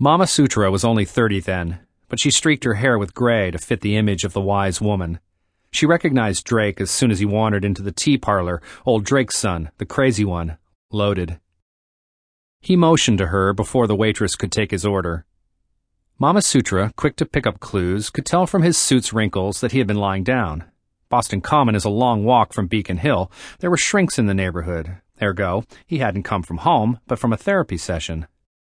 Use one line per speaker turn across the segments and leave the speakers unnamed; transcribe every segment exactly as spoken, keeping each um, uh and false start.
Mama Sutra was only thirty then, but she streaked her hair with gray to fit the image of the wise woman. She recognized Drake as soon as he wandered into the tea parlor, old Drake's son, the crazy one, loaded. He motioned to her before the waitress could take his order. Mama Sutra, quick to pick up clues, could tell from his suit's wrinkles that he had been lying down. Boston Common is a long walk from Beacon Hill. There were shrinks in the neighborhood. Ergo, he hadn't come from home, but from a therapy session.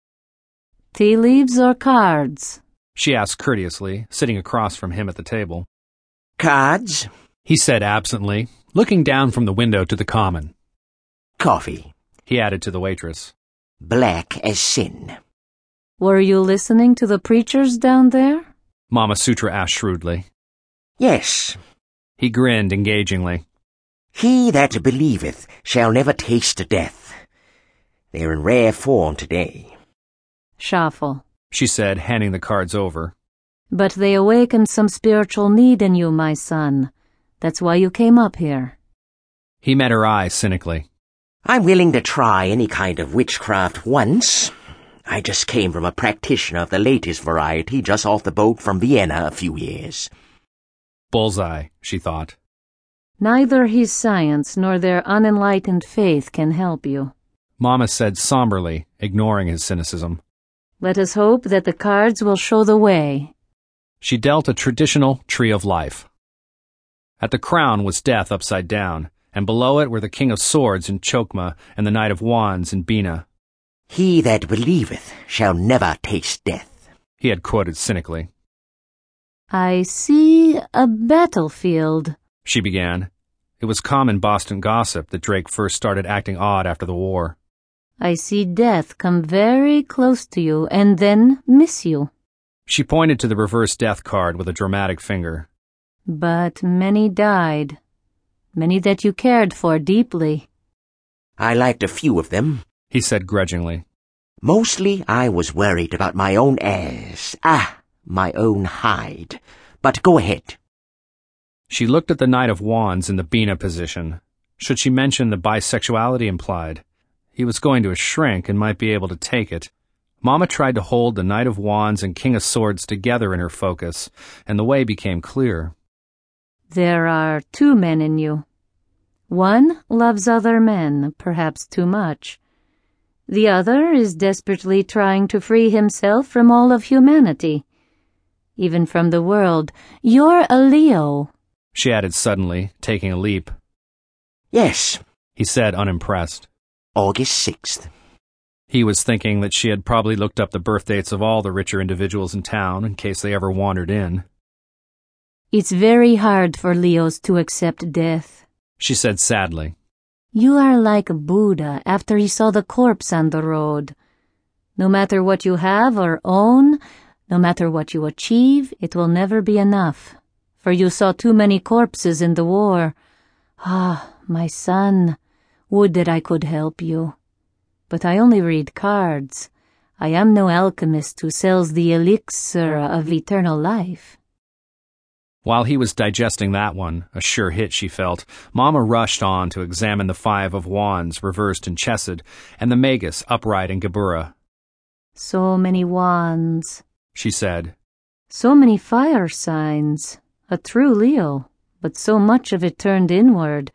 Tea leaves or cards?
She asked courteously, sitting across from him at the table.
Cards,
he said absently, looking down from the window to the common.
Coffee,
he added to the waitress.
Black as sin.
Were you listening to the preachers down there?
Mama Sutra asked shrewdly.
Yes.
He grinned engagingly.
He that believeth shall never taste death. They're in rare form today.
Shuffle,
she said, handing the cards over.
But they awakened some spiritual need in you, my son. That's why you came up here.
He met her eye cynically.
I'm willing to try any kind of witchcraft once. I just came from a practitioner of the latest variety just off the boat from Vienna a few years.
Bullseye, she thought.
Neither his science nor their unenlightened faith can help you,
Mama said somberly, ignoring his cynicism.
Let us hope that the cards will show the way.
She dealt a traditional tree of life. At the crown was death upside down, and below it were the King of Swords in Chokma and the Knight of Wands in Bina.
He that believeth shall never taste death,
he had quoted cynically.
I see a battlefield,
she began. It was common Boston gossip that Drake first started acting odd after the war.
I see death come very close to you and then miss you.
She pointed to the reverse death card with a dramatic finger.
But many died. Many that you cared for deeply.
I liked a few of them,
he said grudgingly.
Mostly I was worried about my own ass. Ah, my own hide. But go ahead.
She looked at the Knight of Wands in the Bina position. Should she mention the bisexuality implied? He was going to a shrink and might be able to take it. Mama tried to hold the Knight of Wands and King of Swords together in her focus, and the way became clear.
There are two men in you. One loves other men, perhaps too much. The other is desperately trying to free himself from all of humanity. Even from the world. You're a Leo,
she added suddenly, taking a leap.
Yes,
he said, unimpressed.
August sixth.
He was thinking that she had probably looked up the birth dates of all the richer individuals in town in case they ever wandered in.
It's very hard for Leos to accept death,
she said sadly.
You are like Buddha after he saw the corpse on the road. No matter what you have or own, no matter what you achieve, it will never be enough. For you saw too many corpses in the war. Ah, my son, would that I could help you. But I only read cards. I am no alchemist who sells the elixir of eternal life.
While he was digesting that one, a sure hit she felt, Mama rushed on to examine the Five of Wands reversed in Chesed and the Magus upright in Geburah.
So many wands,
she said.
So many fire signs. A true Leo, but so much of it turned inward.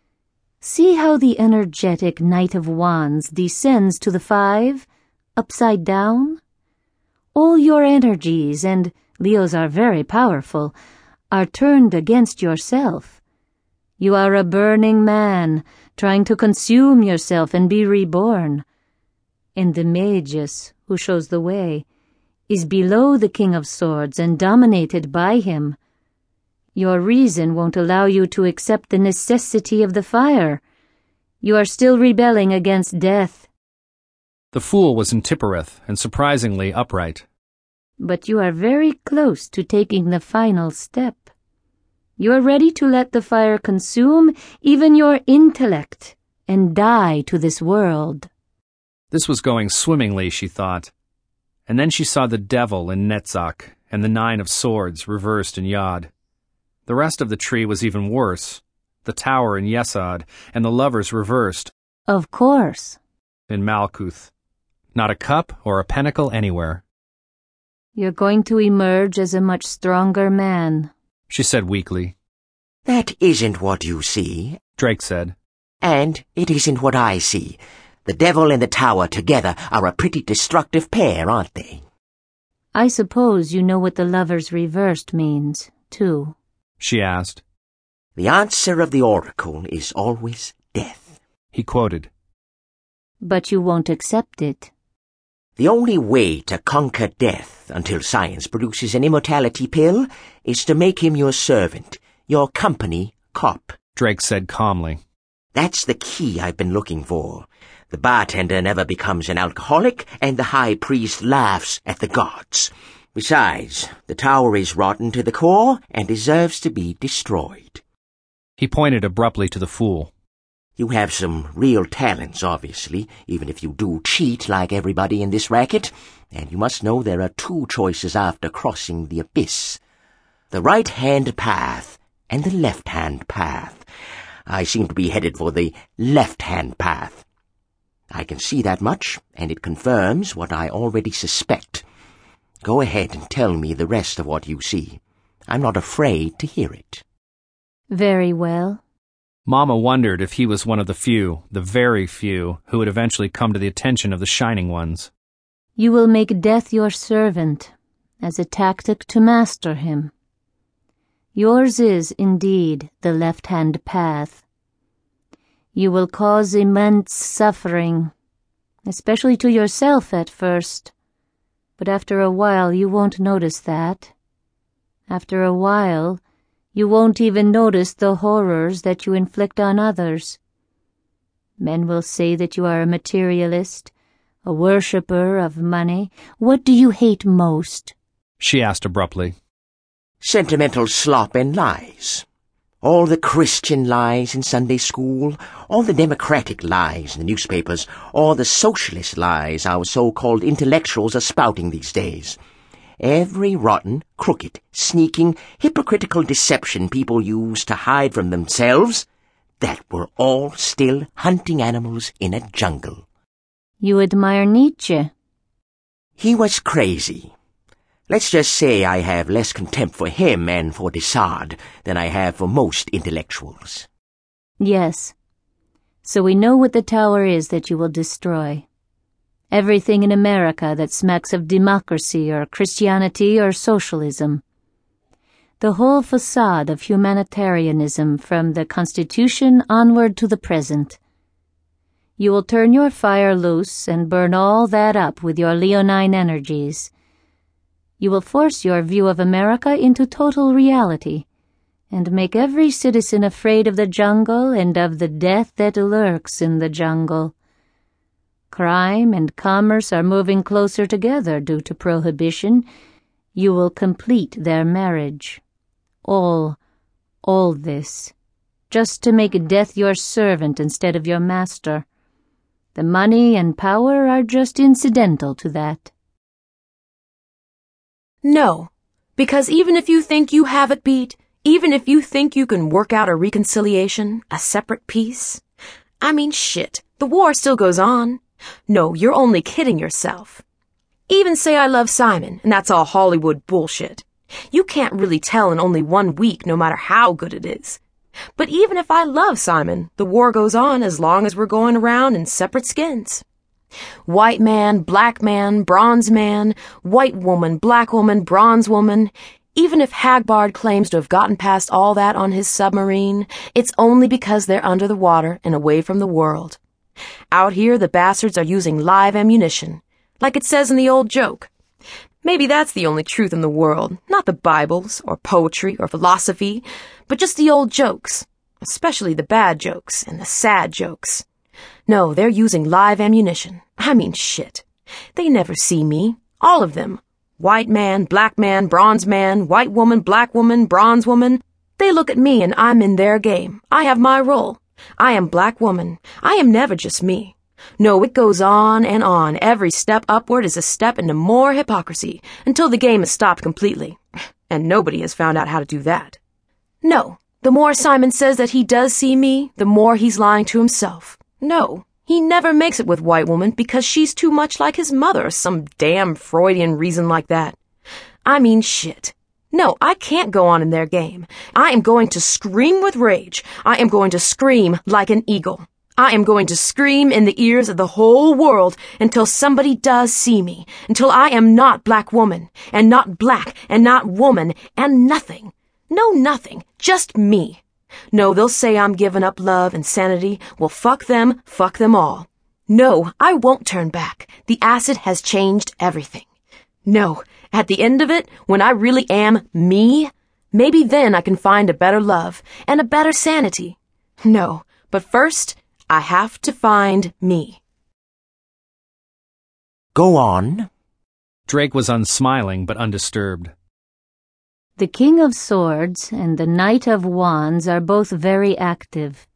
See how the energetic Knight of Wands descends to the Five, upside down? All your energies, and Leos are very powerful, are turned against yourself. You are a burning man, trying to consume yourself and be reborn. And the Magus, who shows the way, is below the King of Swords and dominated by him. Your reason won't allow you to accept the necessity of the fire. You are still rebelling against death.
The fool was in Tippereth and surprisingly upright.
But you are very close to taking the final step. You are ready to let the fire consume even your intellect and die to this world.
This was going swimmingly, she thought. And then she saw the devil in Netzach and the Nine of Swords reversed in Yod. The rest of the tree was even worse. The tower in Yesod and the lovers reversed.
Of course.
In Malkuth. Not a cup or a pentacle anywhere.
You're going to emerge as a much stronger man,
she said weakly.
That isn't what you see,
Drake said.
And it isn't what I see. The devil and the tower together are a pretty destructive pair, aren't they?
I suppose you know what the lover's reversed means, too,
she asked.
The answer of the oracle is always death,
he quoted.
But you won't accept it.
The only way to conquer death until science produces an immortality pill is to make him your servant, your company cop,
Drake said calmly.
That's the key I've been looking for. The bartender never becomes an alcoholic, and the high priest laughs at the gods. Besides, the tower is rotten to the core and deserves to be destroyed.
He pointed abruptly to the fool.
You have some real talents, obviously, even if you do cheat like everybody in this racket. And you must know there are two choices after crossing the abyss. The right-hand path and the left-hand path. I seem to be headed for the left-hand path. I can see that much, and it confirms what I already suspect. Go ahead and tell me the rest of what you see. I'm not afraid to hear it.
Very well.
Mama wondered if he was one of the few, the very few, who would eventually come to the attention of the Shining Ones.
You will make death your servant, as a tactic to master him. Yours is, indeed, the left-hand path. You will cause immense suffering, especially to yourself at first, but after a while you won't notice that. After a while, you won't even notice the horrors that you inflict on others. Men will say that you are a materialist, a worshipper of money. What do you hate most?
She asked abruptly.
Sentimental slop and lies. All the Christian lies in Sunday school, all the democratic lies in the newspapers, all the socialist lies our so-called intellectuals are spouting these days. Every rotten, crooked, sneaking, hypocritical deception people use to hide from themselves, that we're all still hunting animals in a jungle.
You admire Nietzsche.
He was crazy. Let's just say I have less contempt for him and for Descartes than I have for most intellectuals.
Yes. So we know what the tower is that you will destroy. Everything in America that smacks of democracy or Christianity or socialism. The whole facade of humanitarianism from the Constitution onward to the present. You will turn your fire loose and burn all that up with your leonine energies. You will force your view of America into total reality, and make every citizen afraid of the jungle and of the death that lurks in the jungle. Crime and commerce are moving closer together due to prohibition. You will complete their marriage. All, all this, just to make death your servant instead of your master. The money and power are just incidental to that.
No, because even if you think you have it beat, even if you think you can work out a reconciliation, a separate peace, I mean, shit, the war still goes on. No, you're only kidding yourself. Even say I love Simon, and that's all Hollywood bullshit. You can't really tell in only one week, no matter how good it is. But even if I love Simon, the war goes on as long as we're going around in separate skins. White man, black man, bronze man, white woman, black woman, bronze woman. Even if Hagbard claims to have gotten past all that on his submarine, it's only because they're under the water and away from the world. Out here, the bastards are using live ammunition, like it says in the old joke. Maybe that's the only truth in the world, not the Bibles, or poetry, or philosophy, but just the old jokes, especially the bad jokes and the sad jokes. No, they're using live ammunition. I mean, shit. They never see me, all of them. White man, black man, bronze man, white woman, black woman, bronze woman. They look at me and I'm in their game. I have my role. I am black woman. I am never just me. No, it goes on and on. Every step upward is a step into more hypocrisy, until the game is stopped completely. And nobody has found out how to do that. No, the more Simon says that he does see me, the more he's lying to himself. No, he never makes it with white woman because she's too much like his mother or some damn Freudian reason like that. I mean shit. No, I can't go on in their game. I am going to scream with rage. I am going to scream like an eagle. I am going to scream in the ears of the whole world until somebody does see me, until I am not black woman, and not black, and not woman, and nothing. No, nothing. Just me. No, they'll say I'm giving up love and sanity. Well, fuck them, fuck them all. No, I won't turn back. The acid has changed everything. No, at the end of it, when I really am me, maybe then I can find a better love and a better sanity. No, but first, I have to find me.
Go on.
Drake was unsmiling but undisturbed.
The King of Swords and the Knight of Wands are both very active.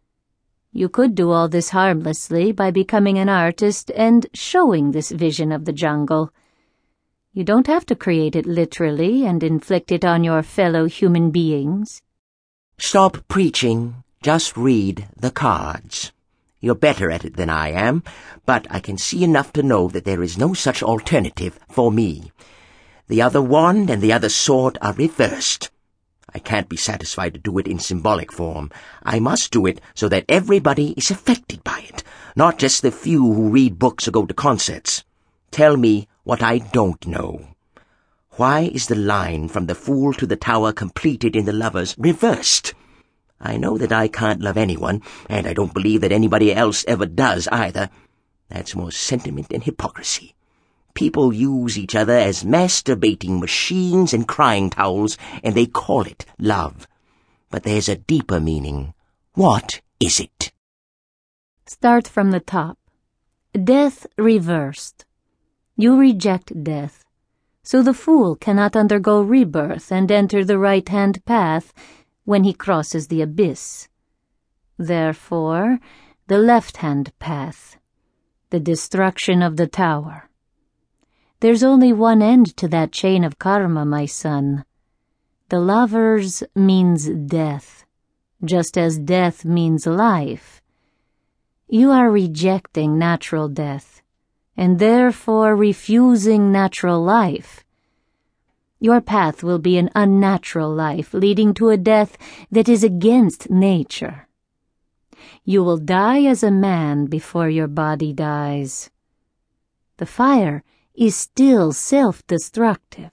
You could do all this harmlessly by becoming an artist and showing this vision of the jungle. You don't have to create it literally and inflict it on your fellow human beings.
Stop preaching. Just read the cards. You're better at it than I am, but I can see enough to know that there is no such alternative for me. The other wand and the other sword are reversed. I can't be satisfied to do it in symbolic form. I must do it so that everybody is affected by it, not just the few who read books or go to concerts. Tell me what I don't know. Why is the line from the Fool to the Tower completed in the Lovers reversed? I know that I can't love anyone, and I don't believe that anybody else ever does either. That's more sentiment than hypocrisy. People use each other as masturbating machines and crying towels, and they call it love. But there's a deeper meaning. What is it?
Start from the top. Death reversed. You reject death, so the fool cannot undergo rebirth and enter the right-hand path when he crosses the abyss. Therefore, the left-hand path, the destruction of the tower. There's only one end to that chain of karma, my son. The Lovers means death, just as death means life. You are rejecting natural death, and therefore refusing natural life. Your path will be an unnatural life, leading to a death that is against nature. You will die as a man before your body dies. The fire is still self-destructive.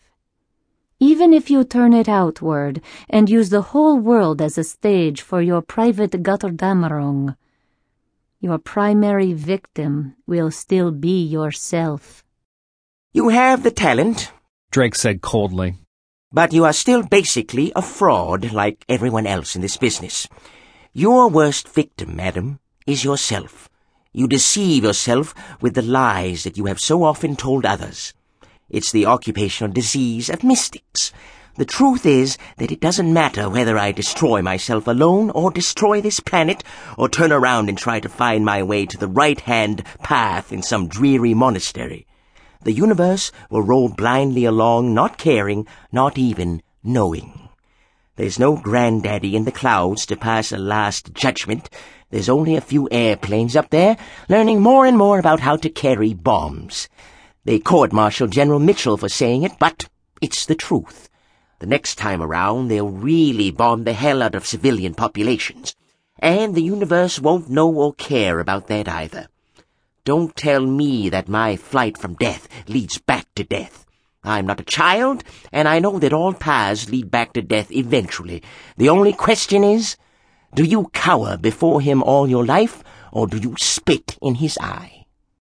Even if you turn it outward and use the whole world as a stage for your private Götterdämmerung, your primary victim will still be yourself.
You have the talent,
Drake said coldly.
but you are still basically a fraud like everyone else in this business. Your worst victim, madam, is yourself. You deceive yourself with the lies that you have so often told others. It's the occupational disease of mystics. The truth is that it doesn't matter whether I destroy myself alone or destroy this planet or turn around and try to find my way to the right-hand path in some dreary monastery. The universe will roll blindly along, not caring, not even knowing. There's no granddaddy in the clouds to pass a last judgment. There's only a few airplanes up there learning more and more about how to carry bombs. They court-martial General Mitchell for saying it, but it's the truth. The next time around, they'll really bomb the hell out of civilian populations. And the universe won't know or care about that either. Don't tell me that my flight from death leads back to death. I'm not a child, and I know that all paths lead back to death eventually. The only question is, do you cower before him all your life, or do you spit in his eye?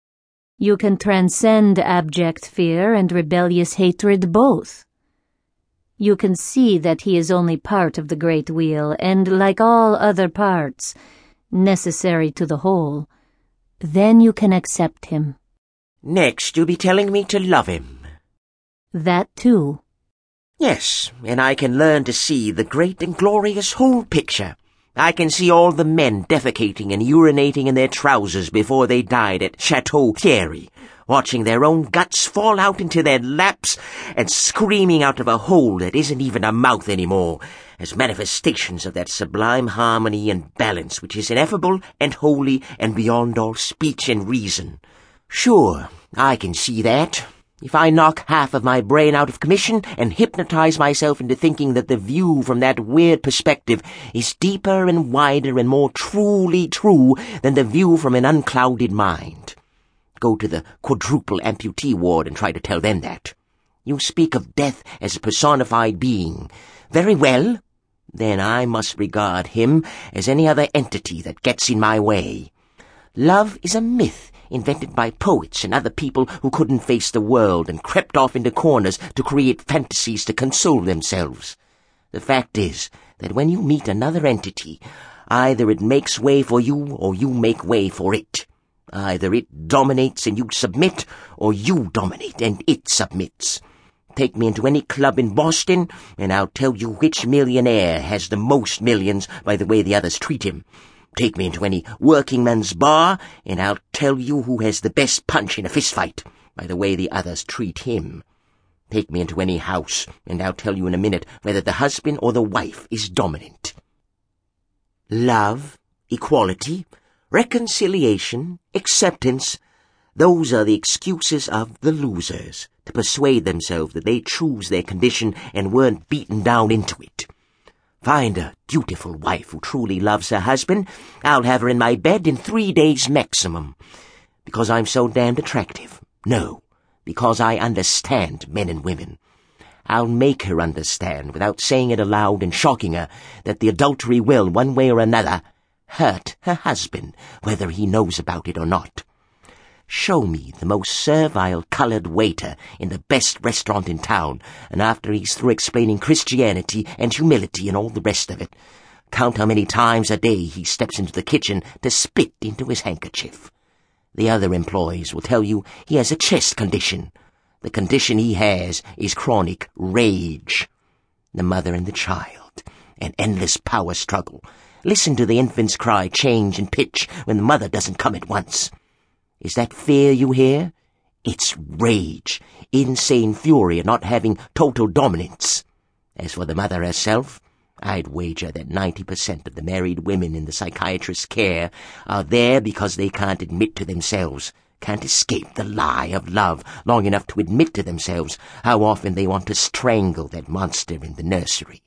You can transcend abject fear and rebellious hatred both. You can see that he is only part of the great wheel, and like all other parts, necessary to the whole. Then you can accept him.
Next, you'll be telling me to love him.
That too.
Yes, and I can learn to see the great and glorious whole picture. I can see all the men defecating and urinating in their trousers before they died at Chateau Thierry, watching their own guts fall out into their laps and screaming out of a hole that isn't even a mouth anymore, as manifestations of that sublime harmony and balance which is ineffable and holy and beyond all speech and reason. Sure, I can see that. If I knock half of my brain out of commission and hypnotize myself into thinking that the view from that weird perspective is deeper and wider and more truly true than the view from an unclouded mind. Go to the quadruple amputee ward and try to tell them that. You speak of death as a personified being. Very well. Then I must regard him as any other entity that gets in my way. Love is a myth invented by poets and other people who couldn't face the world and crept off into corners to create fantasies to console themselves. The fact is that when you meet another entity, either it makes way for you or you make way for it. Either it dominates and you submit, or you dominate and it submits. Take me into any club in Boston, and I'll tell you which millionaire has the most millions by the way the others treat him. Take me into any working man's bar, and I'll tell you who has the best punch in a fistfight by the way the others treat him. Take me into any house, and I'll tell you in a minute whether the husband or the wife is dominant. Love, equality, reconciliation, acceptance, those are the excuses of the losers to persuade themselves that they choose their condition and weren't beaten down into it. Find a dutiful wife who truly loves her husband. I'll have her in my bed in three days maximum. Because I'm so damned attractive. No, because I understand men and women. I'll make her understand, without saying it aloud and shocking her, that the adultery will, one way or another, hurt her husband, whether he knows about it or not. Show me the most servile colored waiter in the best restaurant in town, and after he's through explaining Christianity and humility and all the rest of it, count how many times a day he steps into the kitchen to spit into his handkerchief. The other employees will tell you he has a chest condition. The condition he has is chronic rage. The mother and the child, an endless power struggle. Listen to the infant's cry change in pitch when the mother doesn't come at once. Is that fear you hear? It's rage, insane fury at not having total dominance. As for the mother herself, I'd wager that ninety percent of the married women in the psychiatrist's care are there because they can't admit to themselves, can't escape the lie of love long enough to admit to themselves how often they want to strangle that monster in the nursery.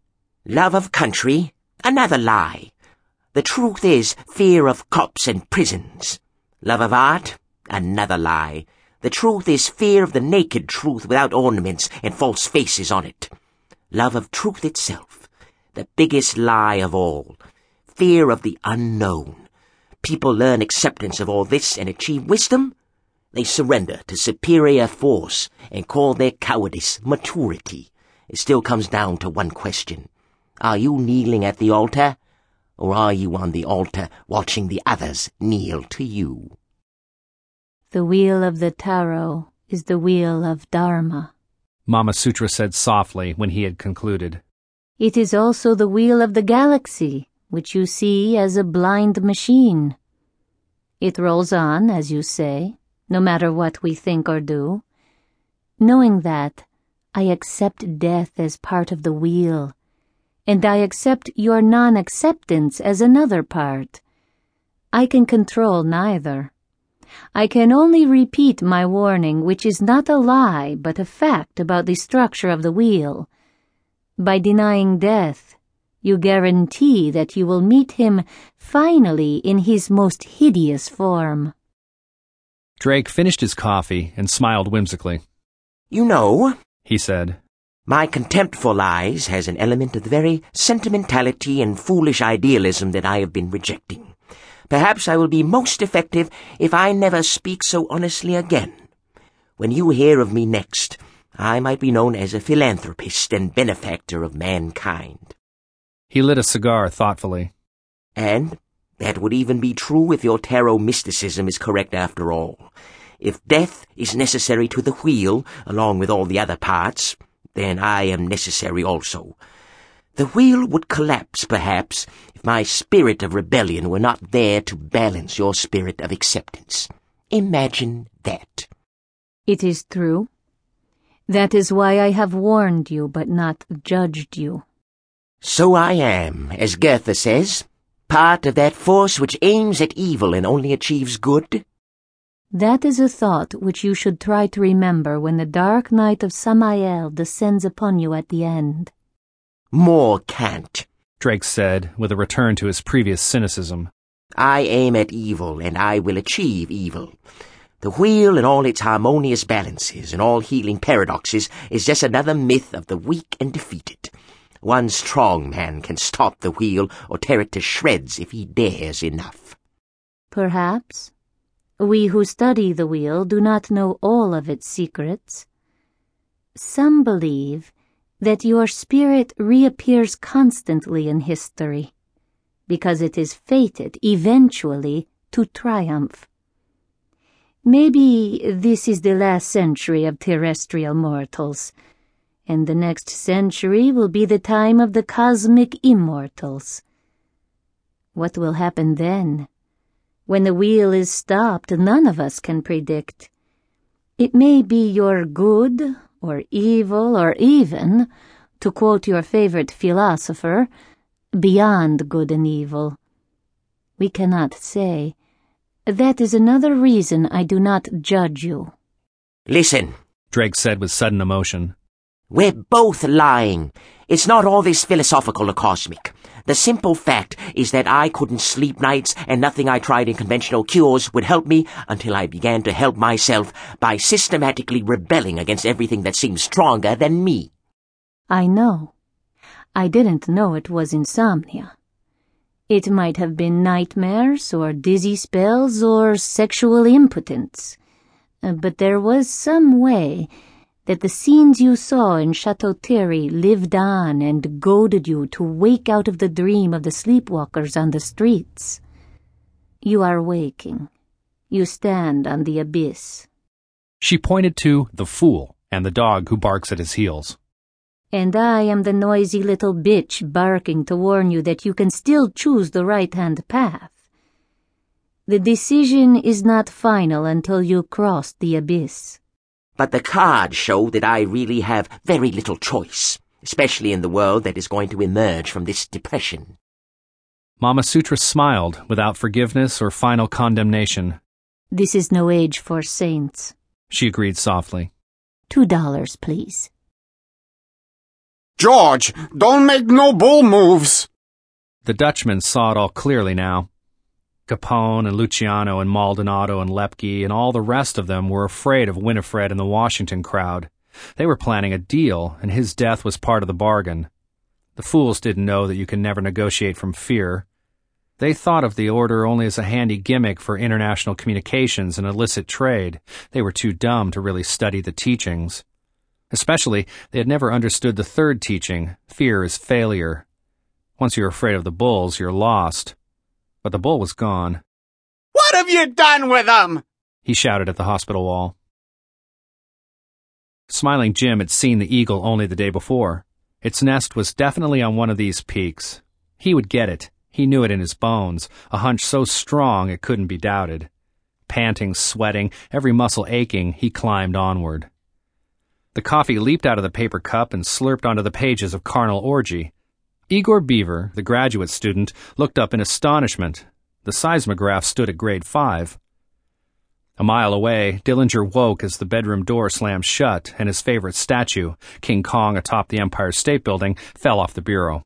Love of country? Another lie. The truth is fear of cops and prisons. Love of art? Another lie. The truth is fear of the naked truth without ornaments and false faces on it. Love of truth itself. The biggest lie of all. Fear of the unknown. People learn acceptance of all this and achieve wisdom. They surrender to superior force and call their cowardice maturity. It still comes down to one question. Are you kneeling at the altar? Or are you on the altar watching the others kneel to you?
The wheel of the tarot is the wheel of Dharma,
Mama Sutra said softly when he had concluded.
It is also the wheel of the galaxy, which you see as a blind machine. It rolls on, as you say, no matter what we think or do. Knowing that, I accept death as part of the wheel, and I accept your non-acceptance as another part. I can control neither. I can only repeat my warning, which is not a lie, but a fact about the structure of the wheel. By denying death, you guarantee that you will meet him finally in his most hideous form.
Drake finished his coffee and smiled whimsically.
You know,
he said,
my contempt for lies has an element of the very sentimentality and foolish idealism that I have been rejecting. Perhaps I will be most effective if I never speak so honestly again. When you hear of me next, I might be known as a philanthropist and benefactor of mankind.
He lit a cigar thoughtfully.
And that would even be true if your tarot mysticism is correct after all. If death is necessary to the wheel, along with all the other parts, then I am necessary also. The wheel would collapse, perhaps, if my spirit of rebellion were not there to balance your spirit of acceptance. Imagine that.
It is true. That is why I have warned you, but not judged you.
So I am, as Goethe says, part of that force which aims at evil and only achieves good.
That is a thought which you should try to remember when the dark night of Samael descends upon you at the end.
More can't,
Drake said, with a return to his previous cynicism.
I aim at evil, and I will achieve evil. The wheel and all its harmonious balances and all healing paradoxes is just another myth of the weak and defeated. One strong man can stop the wheel or tear it to shreds if he dares enough.
Perhaps. We who study the wheel do not know all of its secrets. Some believe that your spirit reappears constantly in history, because it is fated eventually to triumph. Maybe this is the last century of terrestrial mortals, and the next century will be the time of the cosmic immortals. What will happen then? When the wheel is stopped, none of us can predict. It may be your good or evil or even, to quote your favorite philosopher, beyond good and evil. We cannot say. That is another reason I do not judge you.
Listen,
Drake said with sudden emotion.
We're both lying. It's not all this philosophical or cosmic. The simple fact is that I couldn't sleep nights, and nothing I tried in conventional cures would help me until I began to help myself by systematically rebelling against everything that seemed stronger than me.
I know. I didn't know it was insomnia. It might have been nightmares or dizzy spells or sexual impotence. But there was some way that the scenes you saw in Chateau Thierry lived on and goaded you to wake out of the dream of the sleepwalkers on the streets. You are waking. You stand on the abyss.
She pointed to the fool and the dog who barks at his heels.
And I am the noisy little bitch barking to warn you that you can still choose the right-hand path. The decision is not final until you cross the abyss.
But the cards show that I really have very little choice, especially in the world that is going to emerge from this depression.
Mama Sutra smiled without forgiveness or final condemnation.
This is no age for saints,
she agreed softly.
Two dollars, please.
George, don't make no bull moves.
The Dutchman saw it all clearly now. Capone and Luciano and Maldonado and Lepke and all the rest of them were afraid of Winifred and the Washington crowd. They were planning a deal, and his death was part of the bargain. The fools didn't know that you can never negotiate from fear. They thought of the order only as a handy gimmick for international communications and illicit trade. They were too dumb to really study the teachings. Especially, they had never understood the third teaching, fear is failure. Once you're afraid of the bulls, you're lost. But the bull was gone.
What have you done with him?
He shouted at the hospital wall. Smiling Jim had seen the eagle only the day before. Its nest was definitely on one of these peaks. He would get it. He knew it in his bones, a hunch so strong it couldn't be doubted. Panting, sweating, every muscle aching, he climbed onward. The coffee leaped out of the paper cup and slurped onto the pages of Carnal Orgy. Igor Beaver, the graduate student, looked up in astonishment. The seismograph stood at grade five. A mile away, Dillinger woke as the bedroom door slammed shut and his favorite statue, King Kong atop the Empire State Building, fell off the bureau.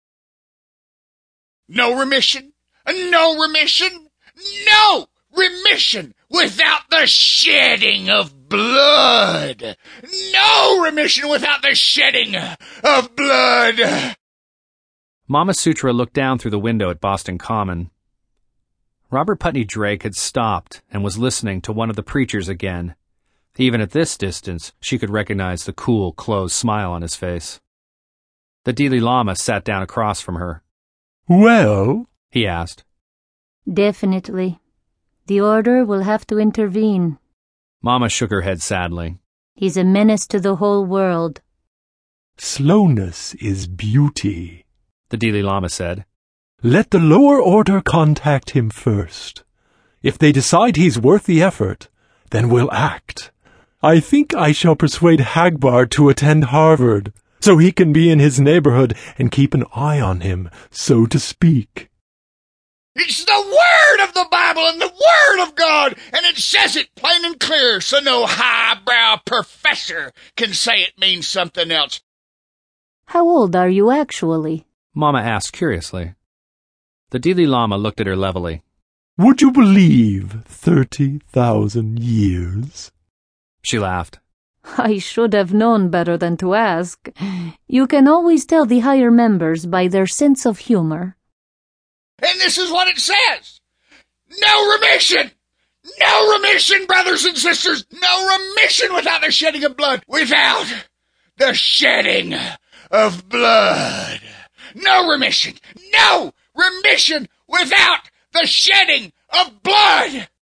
No remission? No remission? No remission without the shedding of blood! No remission without the shedding of blood!
Mama Sutra looked down through the window at Boston Common. Robert Putney Drake had stopped and was listening to one of the preachers again. Even at this distance, she could recognize the cool, closed smile on his face. The Dalai Lama sat down across from her.
Well?
He asked.
Definitely. The order will have to intervene.
Mama shook her head sadly.
He's a menace to the whole world.
Slowness is beauty,
the Dalai Lama said.
Let the lower order contact him first. If they decide he's worth the effort, then we'll act. I think I shall persuade Hagbar to attend Harvard, so he can be in his neighborhood and keep an eye on him, so to speak.
It's the word of the Bible and the word of God, and it says it plain and clear, so no highbrow professor can say it means something else.
How old are you actually?
Mama asked curiously. The Dalai Lama looked at her levelly.
Would you believe thirty thousand years?
She laughed.
I should have known better than to ask. You can always tell the higher members by their sense of humor.
And this is what it says. No remission! No remission, brothers and sisters! No remission without the shedding of blood! Without the shedding of blood! No remission! No remission without the shedding of blood!